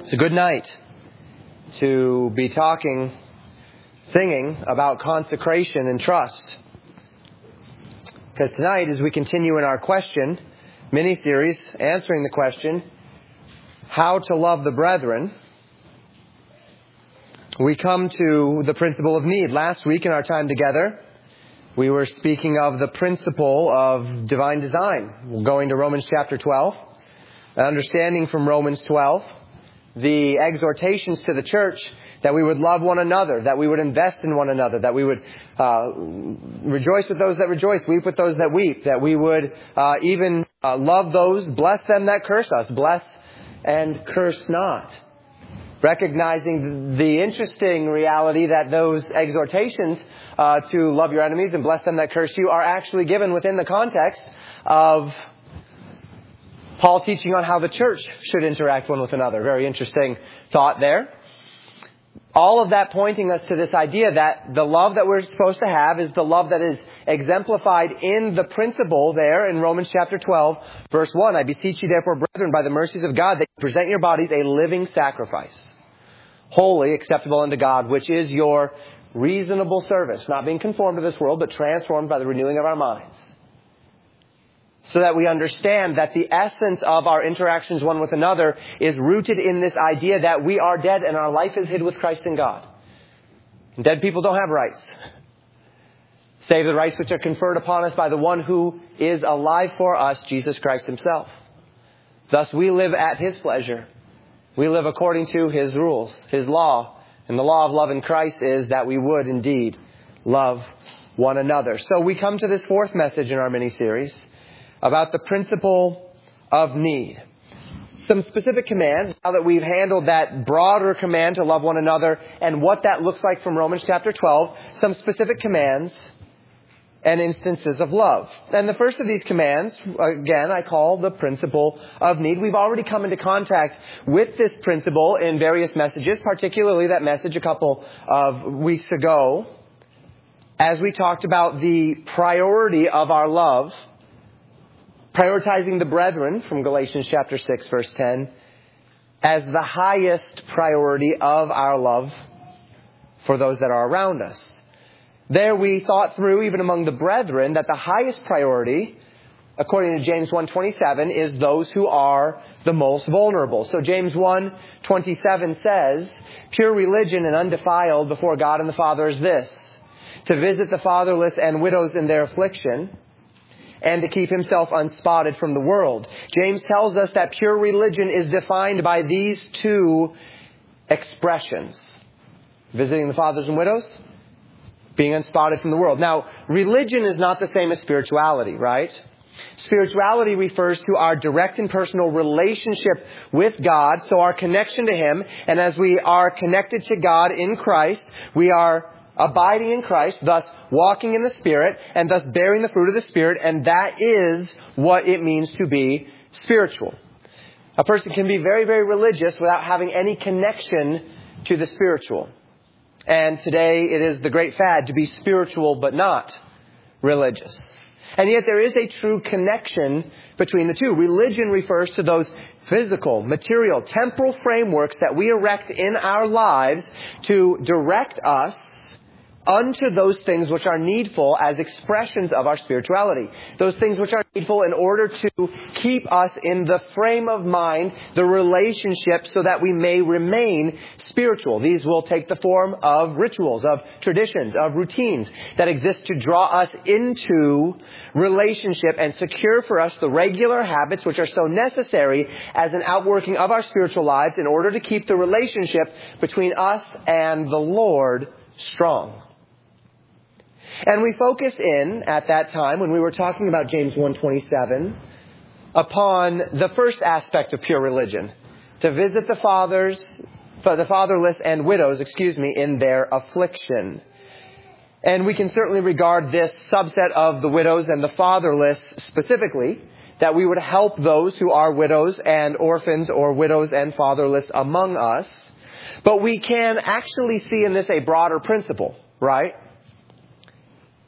It's a good night to be singing about consecration and trust. Because tonight, as we continue in our question mini-series, answering the question, how to love the brethren, we come to the principle of need. Last week in our time together, we were speaking of the principle of divine design. We're going to Romans chapter 12. Understanding from Romans 12 the exhortations to the church that we would love one another, that we would invest in one another, that we would rejoice with those that rejoice, weep with those that weep, that we would even love those, bless them that curse us, bless and curse not. Recognizing the interesting reality that those exhortations to love your enemies and bless them that curse you are actually given within the context of Paul teaching on how the church should interact one with another. Very interesting thought there. All of that pointing us to this idea that the love that we're supposed to have is the love that is exemplified in the principle there in Romans chapter 12, verse 1. I beseech you therefore, brethren, by the mercies of God, that you present your bodies a living sacrifice, holy, acceptable unto God, which is your reasonable service, not being conformed to this world, but transformed by the renewing of our minds. So that we understand that the essence of our interactions one with another is rooted in this idea that we are dead and our life is hid with Christ in God. And dead people don't have rights, save the rights which are conferred upon us by the one who is alive for us, Jesus Christ himself. Thus we live at his pleasure. We live according to his rules, his law. And the law of love in Christ is that we would indeed love one another. So we come to this fourth message in our mini-series about the principle of need. Some specific commands, now that we've handled that broader command to love one another and what that looks like from Romans chapter 12, some specific commands and instances of love. And the first of these commands, again, I call the principle of need. We've already come into contact with this principle in various messages, particularly that message a couple of weeks ago, as we talked about the priority of our love, prioritizing the brethren from Galatians chapter 6, verse 10, as the highest priority of our love for those that are around us. There we thought through, even among the brethren, that the highest priority, according to James 1:27, is those who are the most vulnerable. So James 1:27 says, pure religion and undefiled before God and the Father is this, to visit the fatherless and widows in their affliction, and to keep himself unspotted from the world. James tells us that pure religion is defined by these two expressions. Visiting the fathers and widows, being unspotted from the world. Now, religion is not the same as spirituality, right? Spirituality refers to our direct and personal relationship with God, so our connection to him. And as we are connected to God in Christ, we are abiding in Christ, thus walking in the Spirit, and thus bearing the fruit of the Spirit, and that is what it means to be spiritual. A person can be very, very religious without having any connection to the spiritual. And today it is the great fad to be spiritual but not religious. And yet there is a true connection between the two. Religion refers to those physical, material, temporal frameworks that we erect in our lives to direct us unto those things which are needful as expressions of our spirituality. Those things which are needful in order to keep us in the frame of mind, the relationship, so that we may remain spiritual. These will take the form of rituals, of traditions, of routines that exist to draw us into relationship and secure for us the regular habits which are so necessary as an outworking of our spiritual lives in order to keep the relationship between us and the Lord strong. And we focus in, at that time, when we were talking about James 1:27, upon the first aspect of pure religion, to visit the fatherless and widows, in their affliction. And we can certainly regard this subset of the widows and the fatherless specifically, that we would help those who are widows and orphans or widows and fatherless among us. But we can actually see in this a broader principle, right?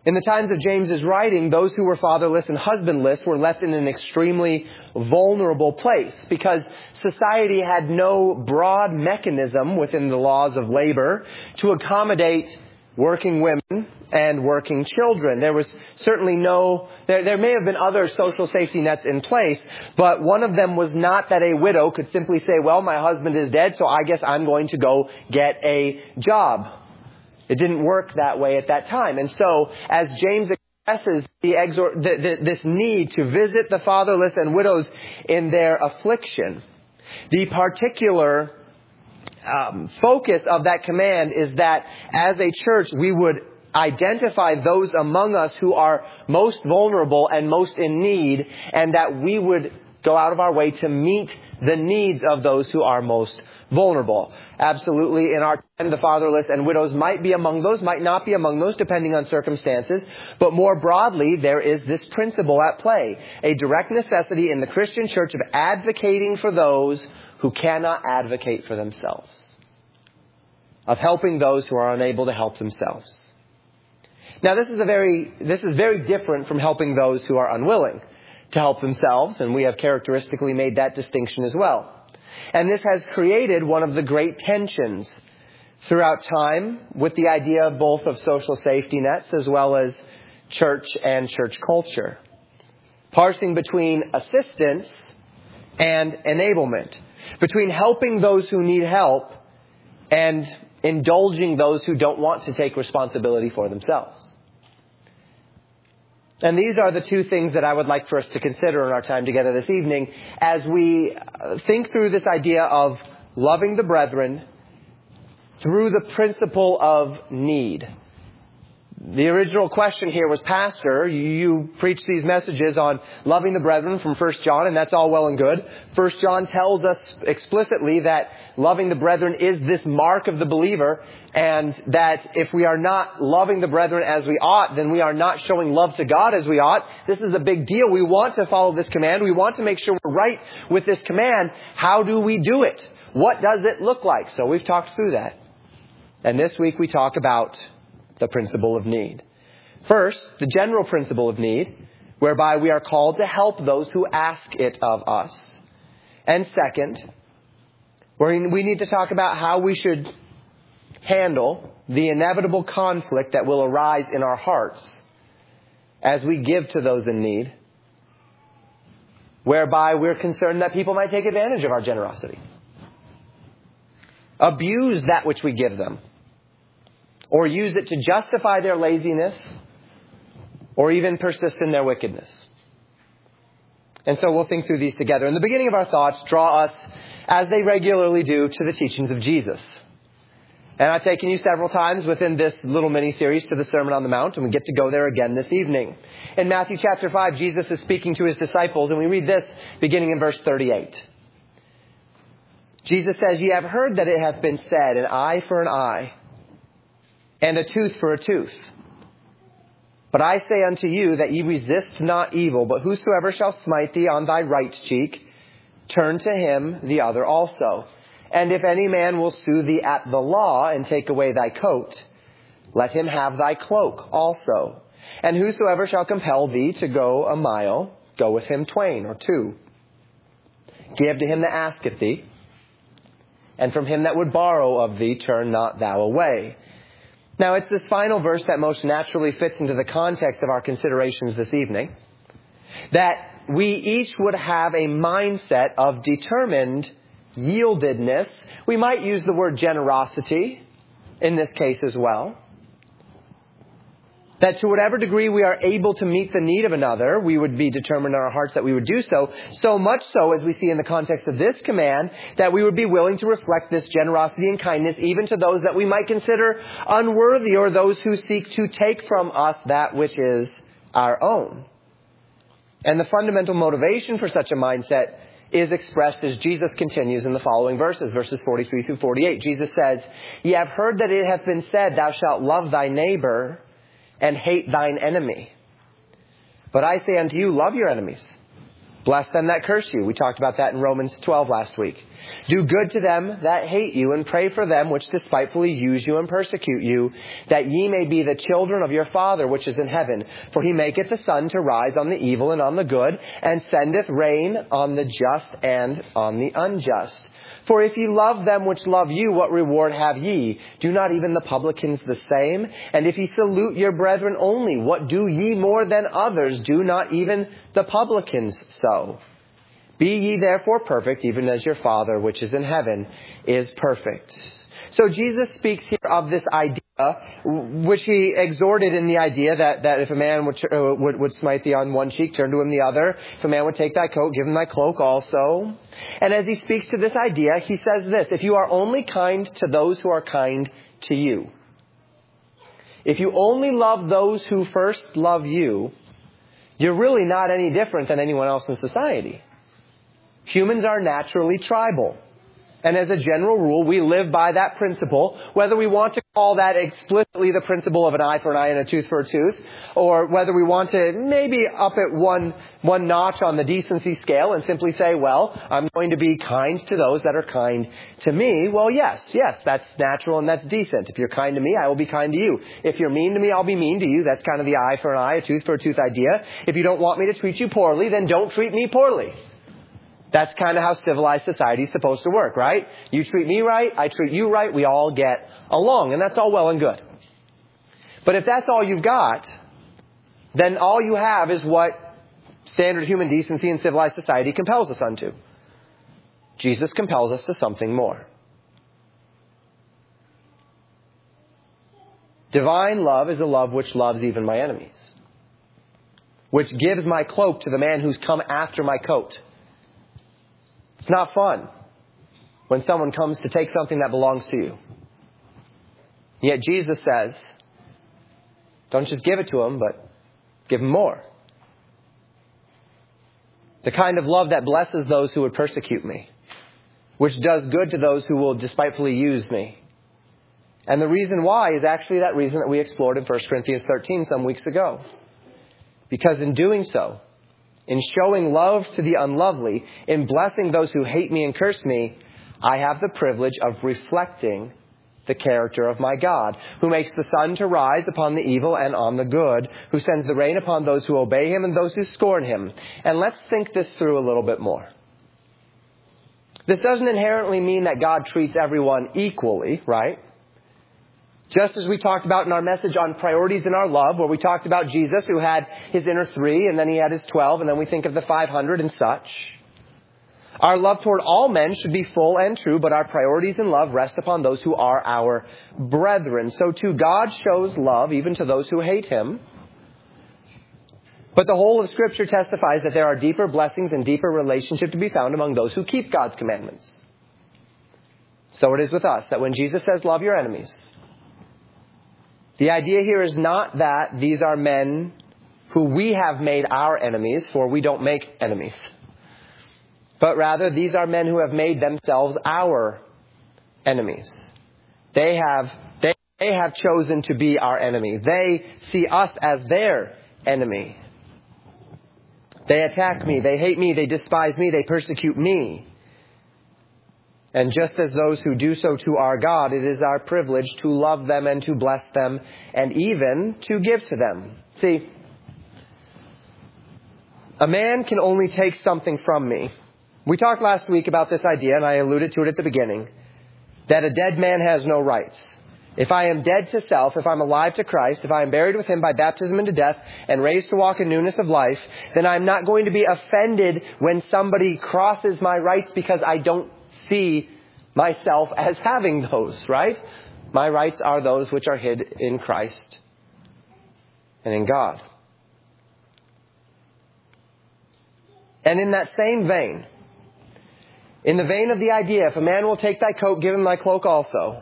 In the times of James's writing, those who were fatherless and husbandless were left in an extremely vulnerable place because society had no broad mechanism within the laws of labor to accommodate working women and working children. There was certainly there may have been other social safety nets in place, but one of them was not that a widow could simply say, well, my husband is dead, so I guess I'm going to go get a job. It didn't work that way at that time. And so, as James expresses this need to visit the fatherless and widows in their affliction, the particular focus of that command is that as a church, we would identify those among us who are most vulnerable and most in need, and that we would go out of our way to meet the needs of those who are most vulnerable. Absolutely, in our time, the fatherless and widows might be among those, might not be among those, depending on circumstances. But more broadly, there is this principle at play, a direct necessity in the Christian church of advocating for those who cannot advocate for themselves, of helping those who are unable to help themselves. Now, this is very different from helping those who are unwilling to help themselves, and we have characteristically made that distinction as well. And this has created one of the great tensions throughout time with the idea both of social safety nets as well as church and church culture. Parsing between assistance and enablement, between helping those who need help and indulging those who don't want to take responsibility for themselves. And these are the two things that I would like for us to consider in our time together this evening as we think through this idea of loving the brethren through the principle of need. The original question here was, Pastor, you preach these messages on loving the brethren from 1 John, and that's all well and good. 1 John tells us explicitly that loving the brethren is this mark of the believer, and that if we are not loving the brethren as we ought, then we are not showing love to God as we ought. This is a big deal. We want to follow this command. We want to make sure we're right with this command. How do we do it? What does it look like? So we've talked through that. And this week we talk about the principle of need. First, the general principle of need, whereby we are called to help those who ask it of us. And second, we need to talk about how we should handle the inevitable conflict that will arise in our hearts as we give to those in need, whereby we're concerned that people might take advantage of our generosity, abuse that which we give them, or use it to justify their laziness, or even persist in their wickedness. And so we'll think through these together. In the beginning of our thoughts, draw us, as they regularly do, to the teachings of Jesus. And I've taken you several times within this little mini-series to the Sermon on the Mount, and we get to go there again this evening. In Matthew chapter 5, Jesus is speaking to his disciples, and we read this beginning in verse 38. Jesus says, "Ye have heard that it hath been said, an eye for an eye, and a tooth for a tooth. But I say unto you that ye resist not evil, but whosoever shall smite thee on thy right cheek, turn to him the other also. And if any man will sue thee at the law and take away thy coat, let him have thy cloak also. And whosoever shall compel thee to go a mile, go with him twain or two. Give to him that asketh thee, and from him that would borrow of thee, turn not thou away." Now, it's this final verse that most naturally fits into the context of our considerations this evening. That we each would have a mindset of determined yieldedness. We might use the word generosity in this case as well. That to whatever degree we are able to meet the need of another, we would be determined in our hearts that we would do so. So much so, as we see in the context of this command, that we would be willing to reflect this generosity and kindness even to those that we might consider unworthy, or those who seek to take from us that which is our own. And the fundamental motivation for such a mindset is expressed as Jesus continues in the following verses 43 through 48. Jesus says, "Ye have heard that it hath been said, Thou shalt love thy neighbor and hate thine enemy. But I say unto you, love your enemies, Bless them that curse you. We talked about that in Romans 12 last week. Do good to them that hate you, and pray for them which despitefully use you and persecute you, that ye may be the children of your Father which is in heaven. For he maketh the sun to rise on the evil and on the good, and sendeth rain on the just and on the unjust. For if ye love them which love you, what reward have ye? Do not even the publicans the same? And if ye salute your brethren only, what do ye more than others? Do not even the publicans so? Be ye therefore perfect, even as your Father which is in heaven is perfect. So Jesus speaks here of this idea, which he exhorted in the idea that if a man would smite thee on one cheek, turn to him the other. If a man would take thy coat, give him thy cloak also. And as he speaks to this idea, he says this: if you are only kind to those who are kind to you, if you only love those who first love you, you're really not any different than anyone else in society. Humans are naturally tribal. And as a general rule, we live by that principle, whether we want to call that explicitly the principle of an eye for an eye and a tooth for a tooth, or whether we want to maybe up it one notch on the decency scale and simply say, well, I'm going to be kind to those that are kind to me. Well, yes, that's natural and that's decent. If you're kind to me, I will be kind to you. If you're mean to me, I'll be mean to you. That's kind of the eye for an eye, a tooth for a tooth idea. If you don't want me to treat you poorly, then don't treat me poorly. That's kind of how civilized society is supposed to work, right? You treat me right, I treat you right, we all get along, and that's all well and good. But if that's all you've got, then all you have is what standard human decency in civilized society compels us unto. Jesus compels us to something more. Divine love is a love which loves even my enemies, which gives my cloak to the man who's come after my coat. It's not fun when someone comes to take something that belongs to you. Yet Jesus says, don't just give it to them, but give them more. The kind of love that blesses those who would persecute me, which does good to those who will despitefully use me. And the reason why is actually that reason that we explored in 1 Corinthians 13 some weeks ago. Because in doing so, in showing love to the unlovely, in blessing those who hate me and curse me, I have the privilege of reflecting the character of my God, who makes the sun to rise upon the evil and on the good, who sends the rain upon those who obey him and those who scorn him. And let's think this through a little bit more. This doesn't inherently mean that God treats everyone equally, right? Just as we talked about in our message on priorities in our love, where we talked about Jesus who had his inner 3 and then he had his 12 and then we think of the 500 and such. Our love toward all men should be full and true, but our priorities in love rest upon those who are our brethren. So too God shows love even to those who hate him. But the whole of Scripture testifies that there are deeper blessings and deeper relationship to be found among those who keep God's commandments. So it is with us, that when Jesus says love your enemies, the idea here is not that these are men who we have made our enemies, for we don't make enemies. But rather, these are men who have made themselves our enemies. They have chosen to be our enemy. They see us as their enemy. They attack me, they hate me, they despise me, they persecute me. And just as those who do so to our God, it is our privilege to love them and to bless them and even to give to them. See, a man can only take something from me. We talked last week about this idea, and I alluded to it at the beginning, that a dead man has no rights. If I am dead to self, if I'm alive to Christ, if I am buried with him by baptism into death and raised to walk in newness of life, then I'm not going to be offended when somebody crosses my rights because I don't see myself as having those, right? My rights are those which are hid in Christ and in God. And in that same vein, in the vein of the idea, if a man will take thy coat, give him thy cloak also.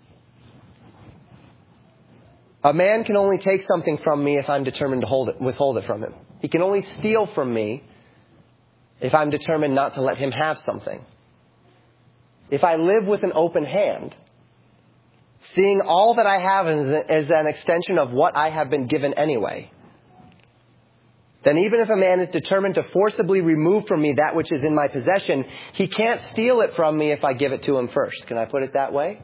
A man can only take something from me if I'm determined to withhold it from him. He can only steal from me if I'm determined not to let him have something. If I live with an open hand, seeing all that I have as an extension of what I have been given anyway, then even if a man is determined to forcibly remove from me that which is in my possession, he can't steal it from me if I give it to him first. Can I put it that way?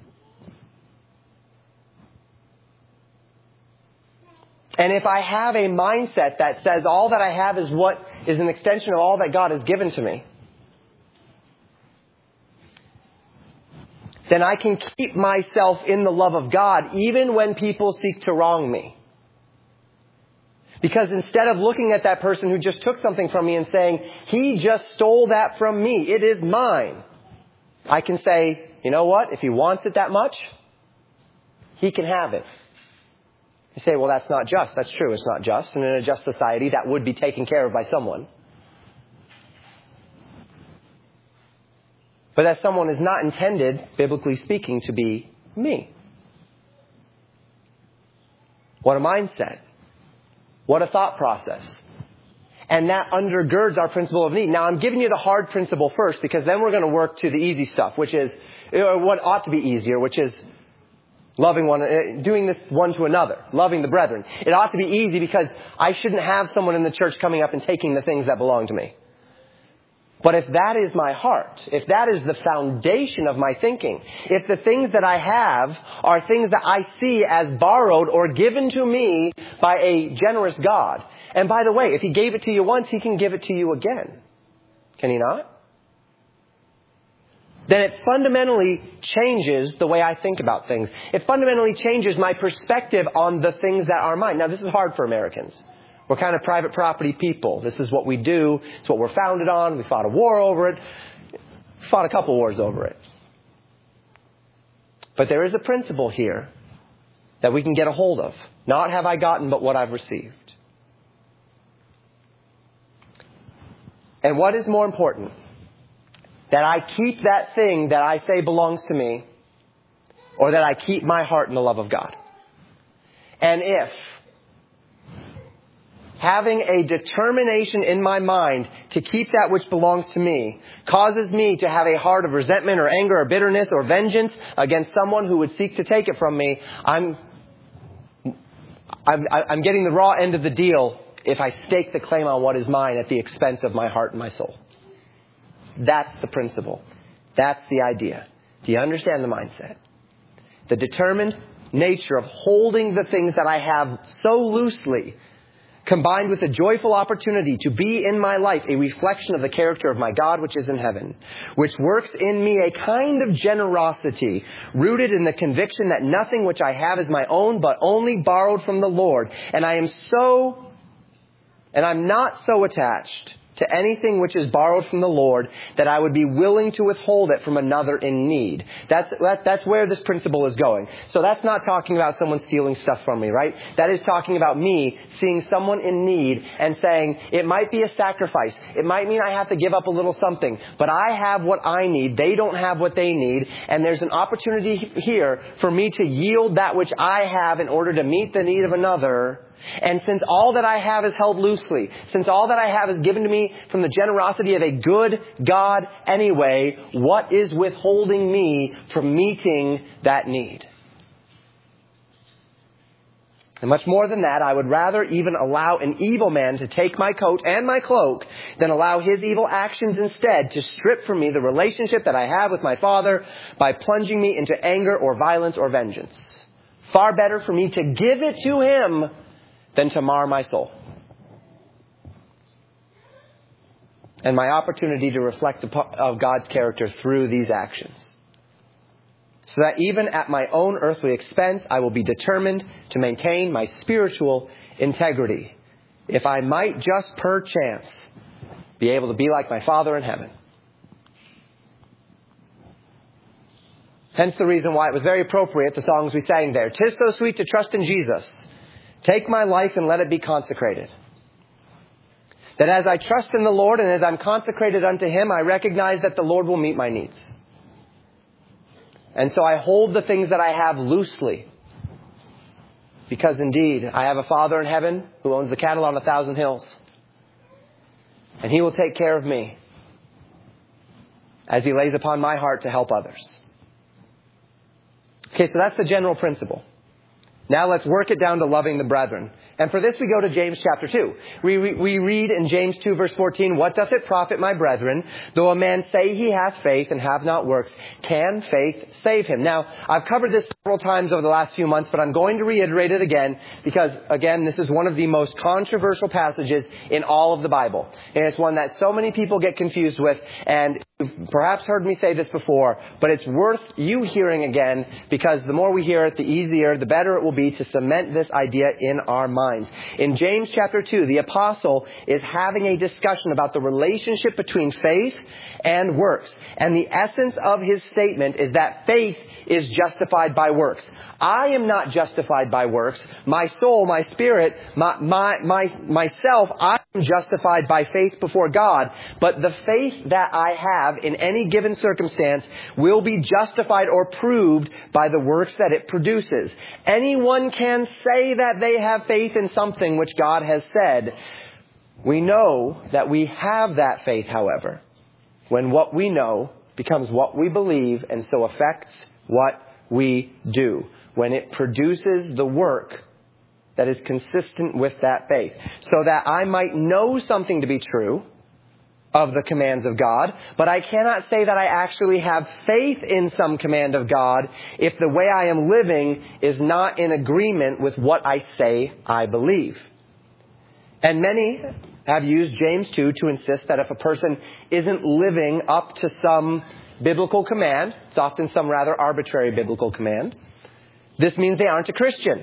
And if I have a mindset that says all that I have is what is an extension of all that God has given to me, then I can keep myself in the love of God even when people seek to wrong me. Because instead of looking at that person who just took something from me and saying, he just stole that from me, it is mine, I can say, you know what? If he wants it that much, he can have it. You say, well, that's not just. That's true, it's not just. And in a just society, that would be taken care of by someone. But that someone is not intended, biblically speaking, to be me. What a mindset. What a thought process. And that undergirds our principle of need. Now, I'm giving you the hard principle first, because then we're going to work to the easy stuff, which is what ought to be easier, which is loving doing this one to another, loving the brethren. It ought to be easy because I shouldn't have someone in the church coming up and taking the things that belong to me. But if that is my heart, if that is the foundation of my thinking, if the things that I have are things that I see as borrowed or given to me by a generous God, and by the way, if he gave it to you once, he can give it to you again. Can he not? Then it fundamentally changes the way I think about things. It fundamentally changes my perspective on the things that are mine. Now, this is hard for Americans. We're kind of private property people. This is what we do. It's what we're founded on. We fought a war over it. Fought a couple wars over it. But there is a principle here that we can get a hold of. Not have I gotten, but what I've received. And what is more important? That I keep that thing that I say belongs to me, or that I keep my heart in the love of God. And if having a determination in my mind to keep that which belongs to me causes me to have a heart of resentment or anger or bitterness or vengeance against someone who would seek to take it from me, I'm getting the raw end of the deal if I stake the claim on what is mine at the expense of my heart and my soul. That's the principle. That's the idea. Do you understand the mindset? The determined nature of holding the things that I have so loosely, combined with a joyful opportunity to be in my life a reflection of the character of my God which is in heaven, which works in me a kind of generosity rooted in the conviction that nothing which I have is my own, but only borrowed from the Lord. And I'm not so attached to anything which is borrowed from the Lord that I would be willing to withhold it from another in need. That's where this principle is going. So that's not talking about someone stealing stuff from me, right? That is talking about me seeing someone in need and saying, it might be a sacrifice. It might mean I have to give up a little something, but I have what I need. They don't have what they need. And there's an opportunity here for me to yield that which I have in order to meet the need of another. And since all that I have is held loosely, since all that I have is given to me from the generosity of a good God anyway, what is withholding me from meeting that need? And much more than that, I would rather even allow an evil man to take my coat and my cloak than allow his evil actions instead to strip from me the relationship that I have with my Father by plunging me into anger or violence or vengeance. Far better for me to give it to him than to mar my soul. And my opportunity to reflect of God's character through these actions. So that even at my own earthly expense, I will be determined to maintain my spiritual integrity, if I might just perchance be able to be like my Father in heaven. Hence the reason why it was very appropriate, the songs we sang there. 'Tis so sweet to trust in Jesus. Take my life and let it be consecrated. That as I trust in the Lord and as I'm consecrated unto Him, I recognize that the Lord will meet my needs. And so I hold the things that I have loosely. Because indeed, I have a Father in heaven who owns the cattle on 1,000 hills. And He will take care of me as He lays upon my heart to help others. Okay, so that's the general principle. Now let's work it down to loving the brethren. And for this we go to James chapter 2. We read in James 2 verse 14, "What doth it profit, my brethren, though a man say he hath faith and have not works? Can faith save him?" Now, I've covered this several times over the last few months, but I'm going to reiterate it again because, again, this is one of the most controversial passages in all of the Bible. And it's one that so many people get confused with, and you've perhaps heard me say this before, but it's worth you hearing again because the more we hear it, the easier, the better it will be to cement this idea in our minds. In James chapter 2, the apostle is having a discussion about the relationship between faith and works. And the essence of his statement is that faith is justified by works. I am not justified by works. My soul, my spirit, myself, I am justified by faith before God. But the faith that I have in any given circumstance will be justified or proved by the works that it produces. Anyone can say that they have faith in something which God has said. We know that we have that faith, however, when what we know becomes what we believe and so affects what we do. When it produces the work that is consistent with that faith. So that I might know something to be true of the commands of God, but I cannot say that I actually have faith in some command of God if the way I am living is not in agreement with what I say I believe. And many have used James 2 to insist that if a person isn't living up to some biblical command, it's often some rather arbitrary biblical command, this means they aren't a Christian.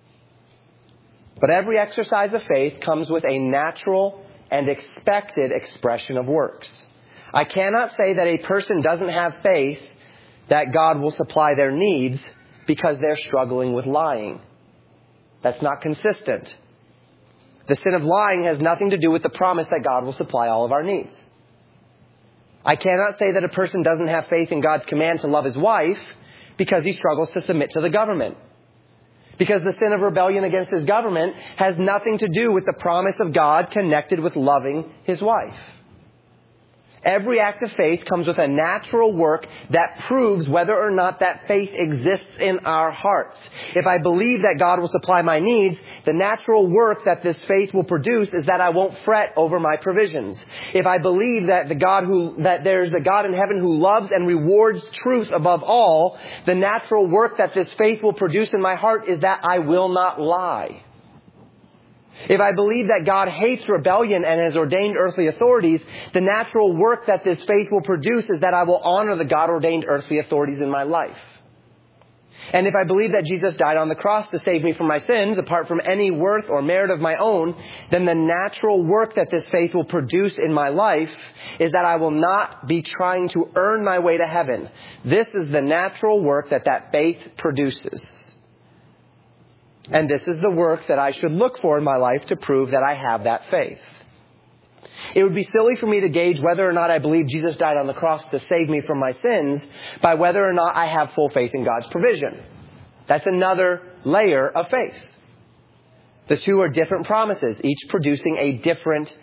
But every exercise of faith comes with a natural and expected expression of works. I cannot say that a person doesn't have faith that God will supply their needs because they're struggling with lying. That's not consistent. The sin of lying has nothing to do with the promise that God will supply all of our needs. I cannot say that a person doesn't have faith in God's command to love his wife because he struggles to submit to the government. Because the sin of rebellion against his government has nothing to do with the promise of God connected with loving his wife. Every act of faith comes with a natural work that proves whether or not that faith exists in our hearts. If I believe that God will supply my needs, the natural work that this faith will produce is that I won't fret over my provisions. If I believe that that there's a God in heaven who loves and rewards truth above all, the natural work that this faith will produce in my heart is that I will not lie. If I believe that God hates rebellion and has ordained earthly authorities, the natural work that this faith will produce is that I will honor the God-ordained earthly authorities in my life. And if I believe that Jesus died on the cross to save me from my sins, apart from any worth or merit of my own, then the natural work that this faith will produce in my life is that I will not be trying to earn my way to heaven. This is the natural work that faith produces. And this is the work that I should look for in my life to prove that I have that faith. It would be silly for me to gauge whether or not I believe Jesus died on the cross to save me from my sins by whether or not I have full faith in God's provision. That's another layer of faith. The two are different promises, each producing a different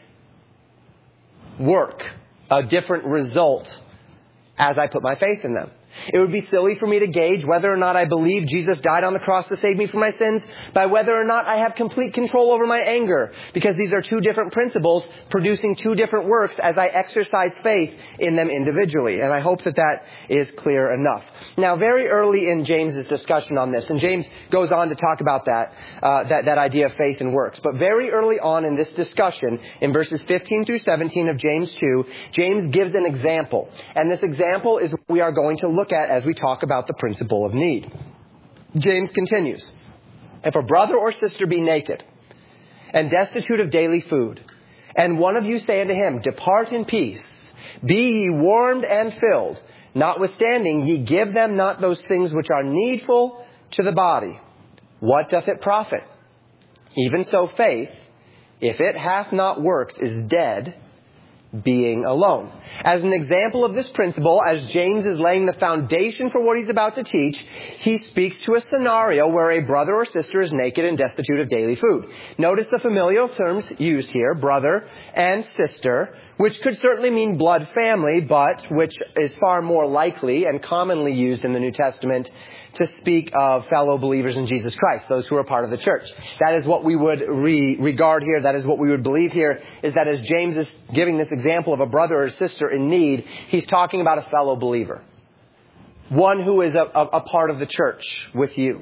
work, a different result as I put my faith in them. It would be silly for me to gauge whether or not I believe Jesus died on the cross to save me from my sins by whether or not I have complete control over my anger, because these are two different principles producing two different works as I exercise faith in them individually. And I hope that is clear enough. Now, very early in James's discussion on this, and James goes on to talk about that idea of faith and works. But very early on in this discussion, in verses 15 through 17 of James 2, James gives an example. And this example is what we are going to look at as we talk about the principle of need. James continues, "If a brother or sister be naked and destitute of daily food, and one of you say unto him, Depart in peace, be ye warmed and filled, notwithstanding ye give them not those things which are needful to the body, what doth it profit? Even so faith, if it hath not works, is dead, being alone. As an example of this principle, as James is laying the foundation for what he's about to teach, he speaks to a scenario where a brother or sister is naked and destitute of daily food. Notice the familial terms used here, brother and sister, which could certainly mean blood family, but which is far more likely and commonly used in the New Testament to speak of fellow believers in Jesus Christ, those who are part of the church. That is what we would regard here. That is what we would believe here, is that as James is giving this example of a brother or sister in need, he's talking about a fellow believer. One who is a part of the church with you.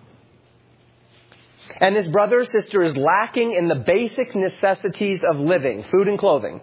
And this brother or sister is lacking in the basic necessities of living, food and clothing.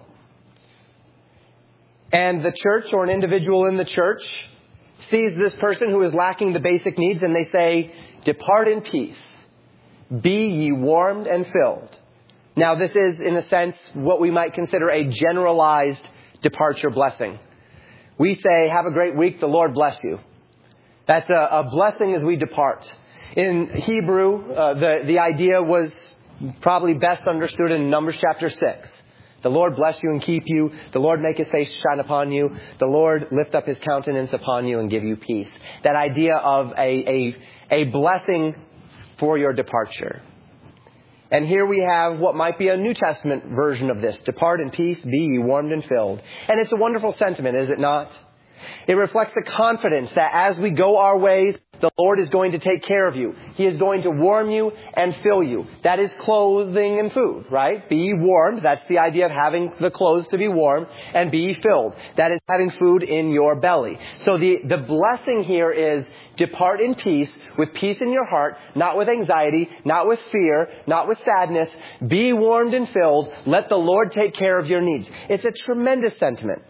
And the church or an individual in the church sees this person who is lacking the basic needs and they say, "Depart in peace. Be ye warmed and filled." Now this is, in a sense, what we might consider a generalized departure blessing. We say, "Have a great week. The Lord bless you." That's a blessing as we depart. In Hebrew, the idea was probably best understood in Numbers chapter 6. The Lord bless you and keep you. The Lord make his face shine upon you. The Lord lift up his countenance upon you and give you peace. That idea of a blessing for your departure. And here we have what might be a New Testament version of this. Depart in peace, be ye warmed and filled. And it's a wonderful sentiment, is it not? It reflects the confidence that as we go our ways, the Lord is going to take care of you. He is going to warm you and fill you. That is clothing and food, right? Be ye warmed. That's the idea of having the clothes to be warm. And be ye filled. That is having food in your belly. So the blessing here is depart in peace, with peace in your heart, not with anxiety, not with fear, not with sadness. Be warmed and filled. Let the Lord take care of your needs. It's a tremendous sentiment.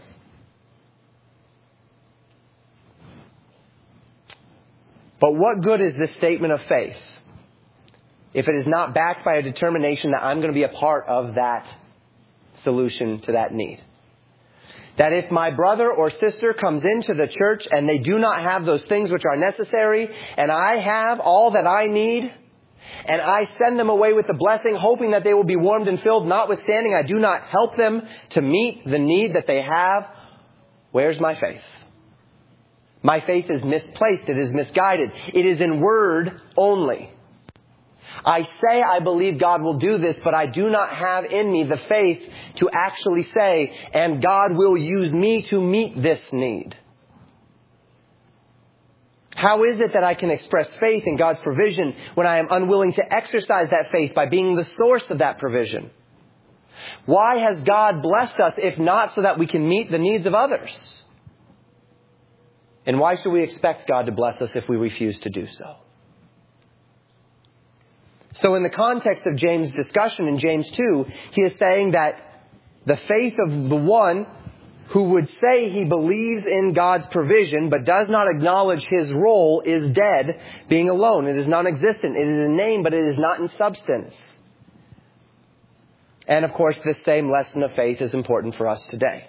But what good is this statement of faith if it is not backed by a determination that I'm going to be a part of that solution to that need? That if my brother or sister comes into the church and they do not have those things which are necessary, and I have all that I need, and I send them away with the blessing, hoping that they will be warmed and filled, notwithstanding I do not help them to meet the need that they have, where's my faith? My faith is misplaced. It is misguided. It is in word only. I say I believe God will do this, but I do not have in me the faith to actually say, and God will use me to meet this need. How is it that I can express faith in God's provision when I am unwilling to exercise that faith by being the source of that provision? Why has God blessed us if not so that we can meet the needs of others? And why should we expect God to bless us if we refuse to do so? So in the context of James' discussion in James 2, he is saying that the faith of the one who would say he believes in God's provision but does not acknowledge his role is dead, being alone. It is non-existent. It is in name, but it is not in substance. And of course, this same lesson of faith is important for us today.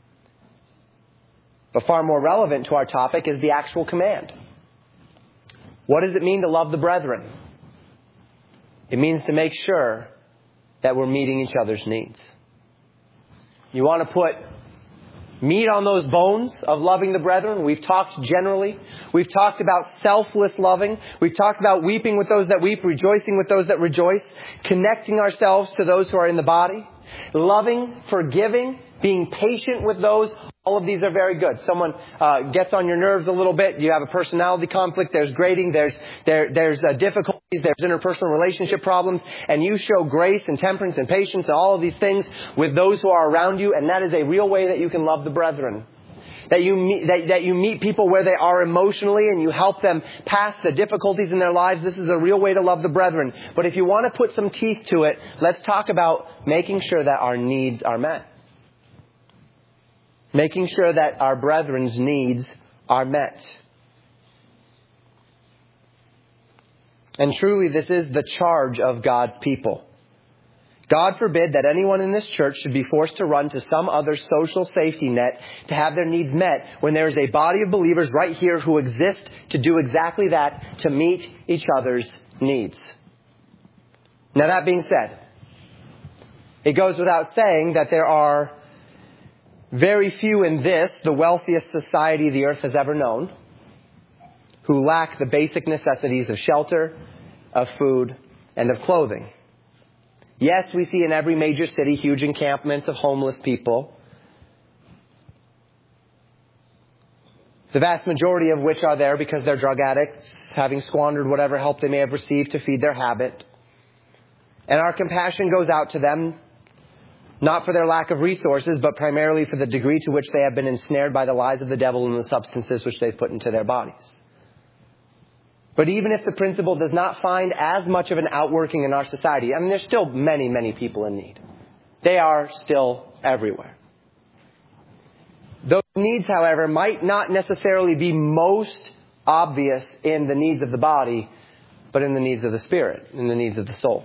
But far more relevant to our topic is the actual command. What does it mean to love the brethren? It means to make sure that we're meeting each other's needs. You want to put meat on those bones of loving the brethren? We've talked generally. We've talked about selfless loving. We've talked about weeping with those that weep, rejoicing with those that rejoice, connecting ourselves to those who are in the body, loving, forgiving, being patient with those. All of these are very good. Someone gets on your nerves a little bit. You have a personality conflict. There's grading. There's difficulties. There's interpersonal relationship problems. And you show grace and temperance and patience and all of these things with those who are around you. And that is a real way that you can love the brethren. That you meet people where they are emotionally and you help them pass the difficulties in their lives. This is a real way to love the brethren. But if you want to put some teeth to it, let's talk about making sure that our needs are met. Making sure that our brethren's needs are met. And truly, this is the charge of God's people. God forbid that anyone in this church should be forced to run to some other social safety net to have their needs met when there is a body of believers right here who exist to do exactly that, to meet each other's needs. Now, that being said, it goes without saying that there are Very few in this, the wealthiest society the earth has ever known, who lack the basic necessities of shelter, of food, and of clothing. Yes, we see in every major city huge encampments of homeless people, the vast majority of which are there because they're drug addicts, having squandered whatever help they may have received to feed their habit. And our compassion goes out to them, not for their lack of resources, but primarily for the degree to which they have been ensnared by the lies of the devil and the substances which they've put into their bodies. But even if the principle does not find as much of an outworking in our society, I mean, there's still many, many people in need. They are still everywhere. Those needs, however, might not necessarily be most obvious in the needs of the body, but in the needs of the spirit, in the needs of the soul.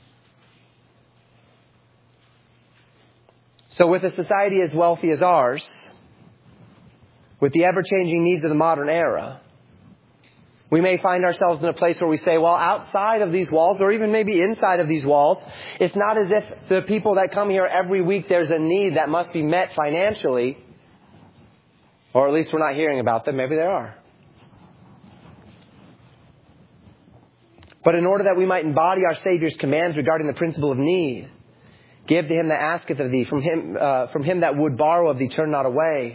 So with a society as wealthy as ours, with the ever-changing needs of the modern era, we may find ourselves in a place where we say, well, outside of these walls, or even maybe inside of these walls, it's not as if the people that come here every week, there's a need that must be met financially. Or at least we're not hearing about them. Maybe there are. But in order that we might embody our Savior's commands regarding the principle of need, give to him that asketh of thee, from him that would borrow of thee, turn not away.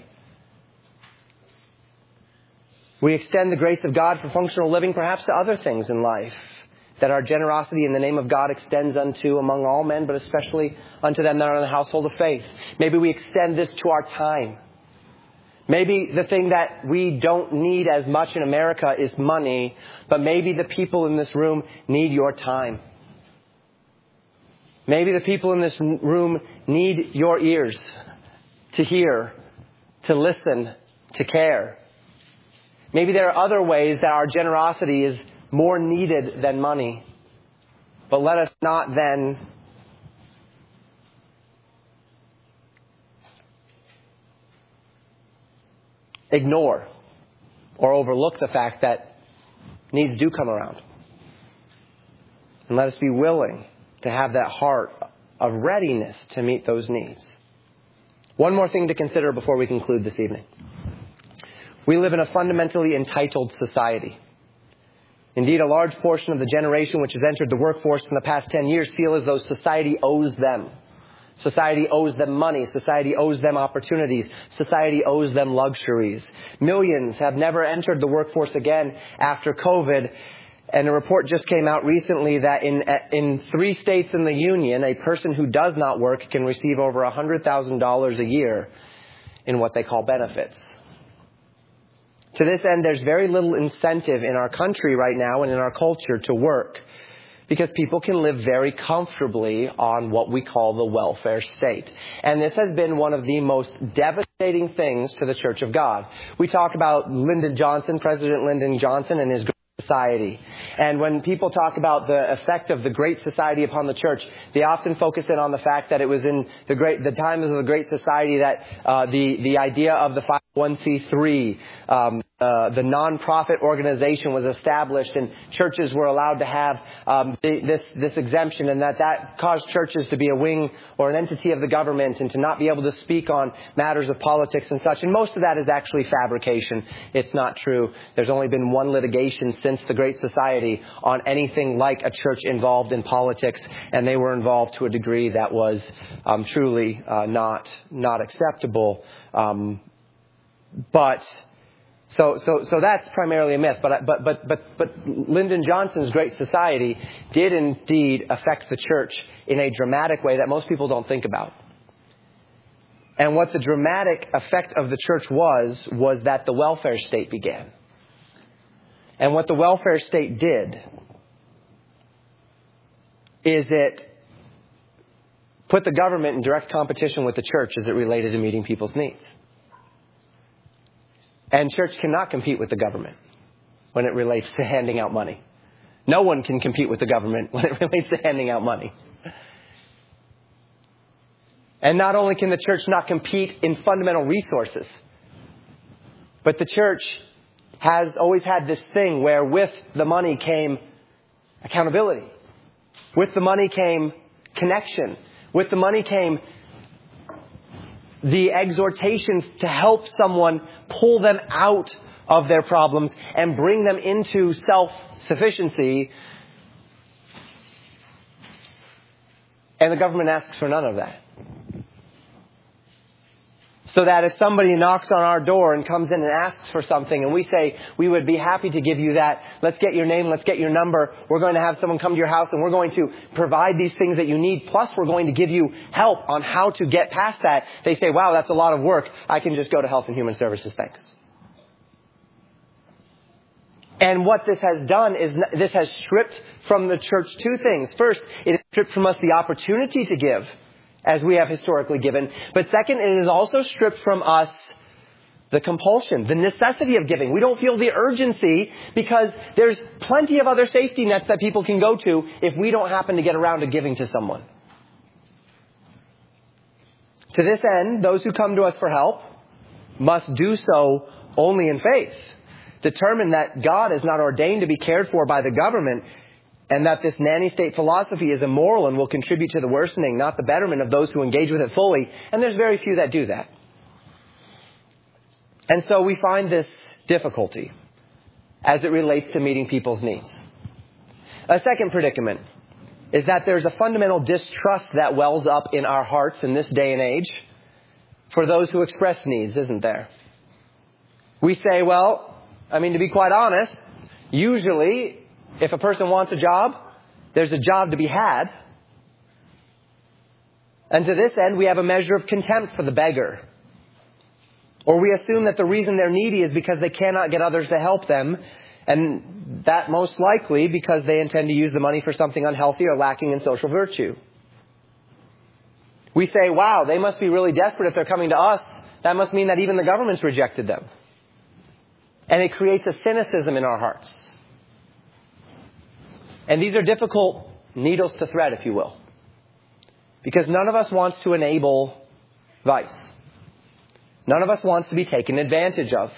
We extend the grace of God for functional living perhaps to other things in life that our generosity in the name of God extends unto among all men, but especially unto them that are in the household of faith. Maybe we extend this to our time. Maybe the thing that we don't need as much in America is money, but maybe the people in this room need your time. Maybe the people in this room need your ears to hear, to listen, to care. Maybe there are other ways that our generosity is more needed than money. But let us not then ignore or overlook the fact that needs do come around. And let us be willing to have that heart of readiness to meet those needs. One more thing to consider before we conclude this evening. We live in a fundamentally entitled society. Indeed, a large portion of the generation which has entered the workforce in the past 10 years feel as though society owes them. Society owes them money. Society owes them opportunities. Society owes them luxuries. Millions have never entered the workforce again after COVID. And a report just came out recently that in 3 states in the union, a person who does not work can receive over $100,000 a year in what they call benefits. To this end, there's very little incentive in our country right now and in our culture to work because people can live very comfortably on what we call the welfare state. And this has been one of the most devastating things to the Church of God. We talk about Lyndon Johnson, President Lyndon Johnson, and his Great Society. And when people talk about the effect of the Great Society upon the church, they often focus in on the fact that it was in the times of the Great Society that the idea of the 501c3, the non-profit organization was established, and churches were allowed to have this exemption, and that caused churches to be a wing or an entity of the government and to not be able to speak on matters of politics and such. And most of that is actually fabrication. It's not true. There's only been one litigation since the Great Society on anything like a church involved in politics, and they were involved to a degree that was truly not acceptable. But so that's primarily a myth. But Lyndon Johnson's Great Society did indeed affect the church in a dramatic way that most people don't think about. And what the dramatic effect of the church was that the welfare state began. And what the welfare state did is it put the government in direct competition with the church as it related to meeting people's needs. And church cannot compete with the government when it relates to handing out money. No one can compete with the government when it relates to handing out money. And not only can the church not compete in fundamental resources, but the church has always had this thing where with the money came accountability. With the money came connection. With the money came the exhortation to help someone pull them out of their problems and bring them into self-sufficiency. And the government asks for none of that. So that if somebody knocks on our door and comes in and asks for something and we say, we would be happy to give you that. Let's get your name. Let's get your number. We're going to have someone come to your house and we're going to provide these things that you need. Plus, we're going to give you help on how to get past that. They say, wow, that's a lot of work. I can just go to Health and Human Services. Thanks. And what this has done is this has stripped from the church two things. First, it has stripped from us the opportunity to give, as we have historically given. But second, it has also stripped from us the compulsion, the necessity of giving. We don't feel the urgency because there's plenty of other safety nets that people can go to if we don't happen to get around to giving to someone. To this end, those who come to us for help must do so only in faith. Determine that God is not ordained to be cared for by the government, and that this nanny state philosophy is immoral and will contribute to the worsening, not the betterment of those who engage with it fully. And there's very few that do that. And so we find this difficulty as it relates to meeting people's needs. A second predicament is that there's a fundamental distrust that wells up in our hearts in this day and age for those who express needs, isn't there? We say, well, to be quite honest, usually if a person wants a job, there's a job to be had. And to this end, we have a measure of contempt for the beggar. Or we assume that the reason they're needy is because they cannot get others to help them. And that most likely because they intend to use the money for something unhealthy or lacking in social virtue. We say, wow, they must be really desperate if they're coming to us. That must mean that even the government's rejected them. And it creates a cynicism in our hearts. And these are difficult needles to thread, if you will. Because none of us wants to enable vice. None of us wants to be taken advantage of.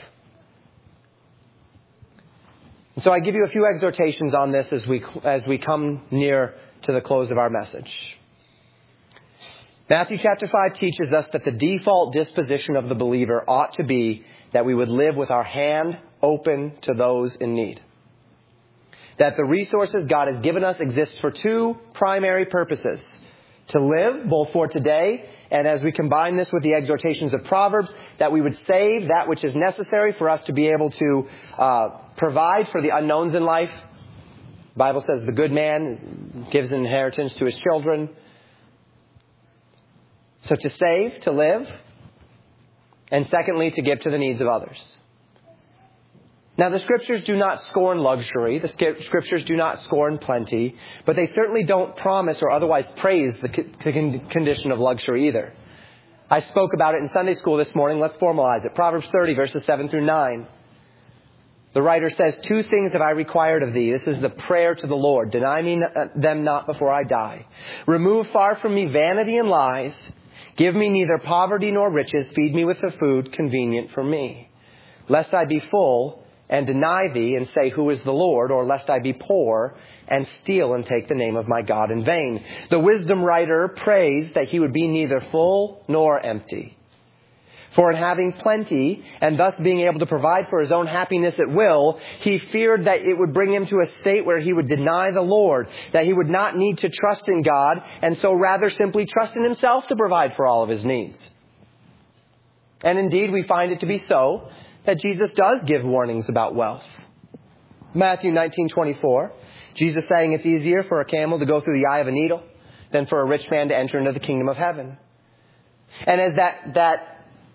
And so I give you a few exhortations on this as we come near to the close of our message. Matthew chapter 5 teaches us that the default disposition of the believer ought to be that we would live with our hand open to those in need. That the resources God has given us exist for two primary purposes. To live, both for today, and as we combine this with the exhortations of Proverbs, that we would save that which is necessary for us to be able to provide for the unknowns in life. The Bible says the good man gives an inheritance to his children. So to save, to live, and secondly, to give to the needs of others. Now, the Scriptures do not scorn luxury. The Scriptures do not scorn plenty. But they certainly don't promise or otherwise praise the condition of luxury either. I spoke about it in Sunday school this morning. Let's formalize it. Proverbs 30, verses 7 through 9. The writer says, 2 things have I required of thee. This is the prayer to the Lord. Deny me them not before I die. Remove far from me vanity and lies. Give me neither poverty nor riches. Feed me with the food convenient for me. Lest I be full and deny thee and say, who is the Lord? Or lest I be poor and steal and take the name of my God in vain. The wisdom writer prays that he would be neither full nor empty. For in having plenty, and thus being able to provide for his own happiness at will, he feared that it would bring him to a state where he would deny the Lord, that he would not need to trust in God, and so rather simply trust in himself to provide for all of his needs. And indeed, we find it to be so, that Jesus does give warnings about wealth. Matthew 19:24, Jesus saying it's easier for a camel to go through the eye of a needle than for a rich man to enter into the kingdom of heaven. And as that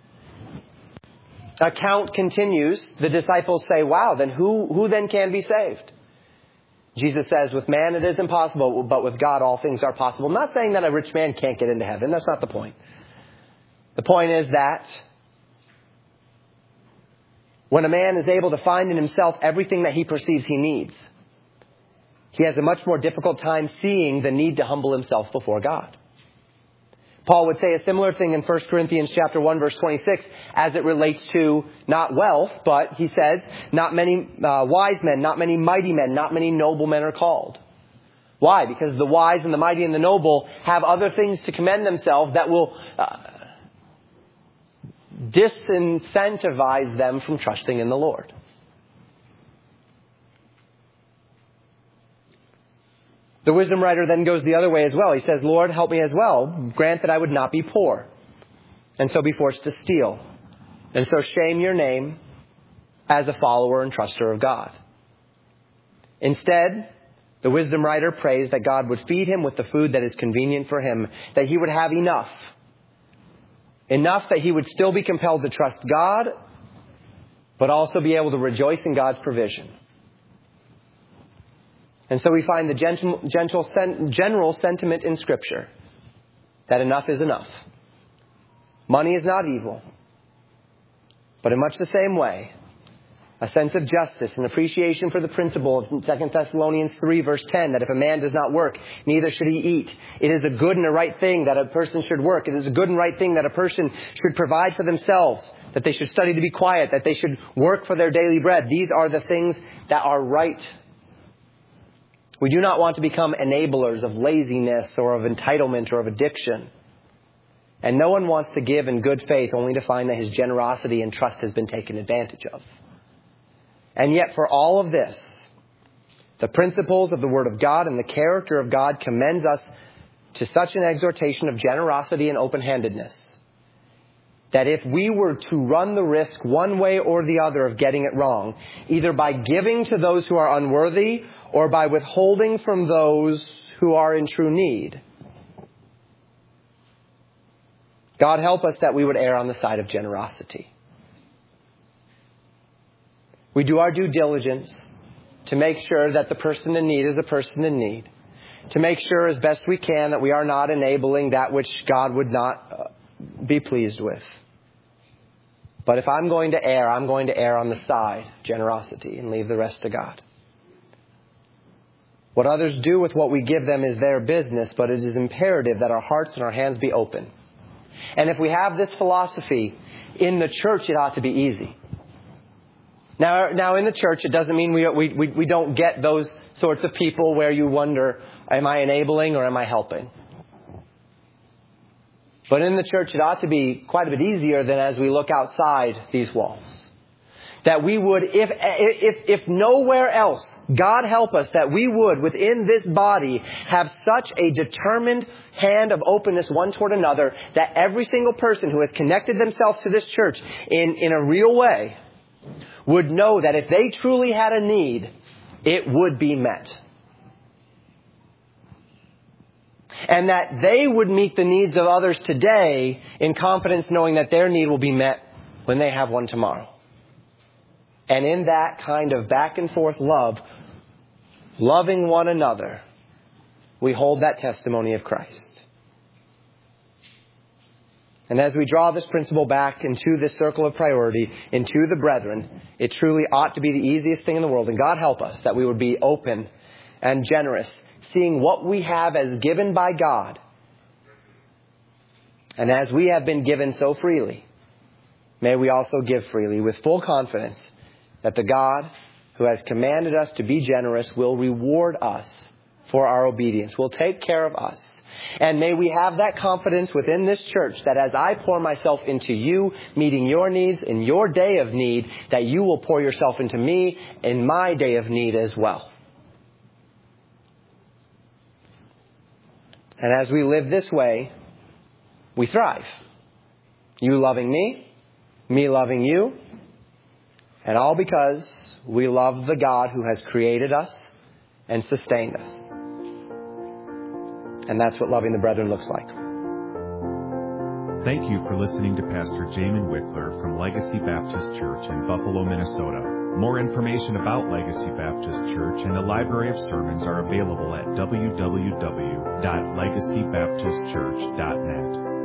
account continues, the disciples say, wow, then who then can be saved? Jesus says, with man it is impossible, but with God all things are possible. I'm not saying that a rich man can't get into heaven. That's not the point. The point is that when a man is able to find in himself everything that he perceives he needs, he has a much more difficult time seeing the need to humble himself before God. Paul would say a similar thing in 1 Corinthians chapter 1, verse 26, as it relates to not wealth, but he says, not many wise men, not many mighty men, not many noble men are called. Why? Because the wise and the mighty and the noble have other things to commend themselves that will disincentivize them from trusting in the Lord. The wisdom writer then goes the other way as well. He says, Lord, help me as well. Grant that I would not be poor, and so be forced to steal, and so shame your name as a follower and truster of God. Instead, the wisdom writer prays that God would feed him with the food that is convenient for him, that he would have enough. Enough that he would still be compelled to trust God, but also be able to rejoice in God's provision. And so we find the general sentiment in Scripture that enough is enough. Money is not evil. But in much the same way, a sense of justice and appreciation for the principle of 2 Thessalonians 3 verse 10, that if a man does not work, neither should he eat. It is a good and a right thing that a person should work. It is a good and right thing that a person should provide for themselves, that they should study to be quiet, that they should work for their daily bread. These are the things that are right. We do not want to become enablers of laziness or of entitlement or of addiction. And no one wants to give in good faith only to find that his generosity and trust has been taken advantage of. And yet for all of this, the principles of the Word of God and the character of God commends us to such an exhortation of generosity and open-handedness that if we were to run the risk one way or the other of getting it wrong, either by giving to those who are unworthy or by withholding from those who are in true need, God help us that we would err on the side of generosity. We do our due diligence to make sure that the person in need is a person in need, to make sure as best we can that we are not enabling that which God would not be pleased with. But if I'm going to err, I'm going to err on the side of generosity and leave the rest to God. What others do with what we give them is their business, but it is imperative that our hearts and our hands be open. And if we have this philosophy in the church, it ought to be easy. Now in the church, it doesn't mean we don't get those sorts of people where you wonder, am I enabling or am I helping? But in the church, it ought to be quite a bit easier than as we look outside these walls. That we would, if nowhere else, God help us, that we would, within this body, have such a determined hand of openness one toward another, that every single person who has connected themselves to this church in a real way would know that if they truly had a need, it would be met. And that they would meet the needs of others today in confidence, knowing that their need will be met when they have one tomorrow. And in that kind of back and forth love, loving one another, we hold that testimony of Christ. And as we draw this principle back into this circle of priority, into the brethren, it truly ought to be the easiest thing in the world. And God help us that we would be open and generous, seeing what we have as given by God. And as we have been given so freely, may we also give freely with full confidence that the God who has commanded us to be generous will reward us for our obedience, will take care of us. And may we have that confidence within this church that as I pour myself into you, meeting your needs in your day of need, that you will pour yourself into me in my day of need as well. And as we live this way, we thrive. You loving me loving you, and all because we love the God who has created us and sustained us. And that's what loving the brethren looks like. Thank you for listening to Pastor Jamin Wickler from Legacy Baptist Church in Buffalo, Minnesota. More information about Legacy Baptist Church and a library of sermons are available at www.legacybaptistchurch.net.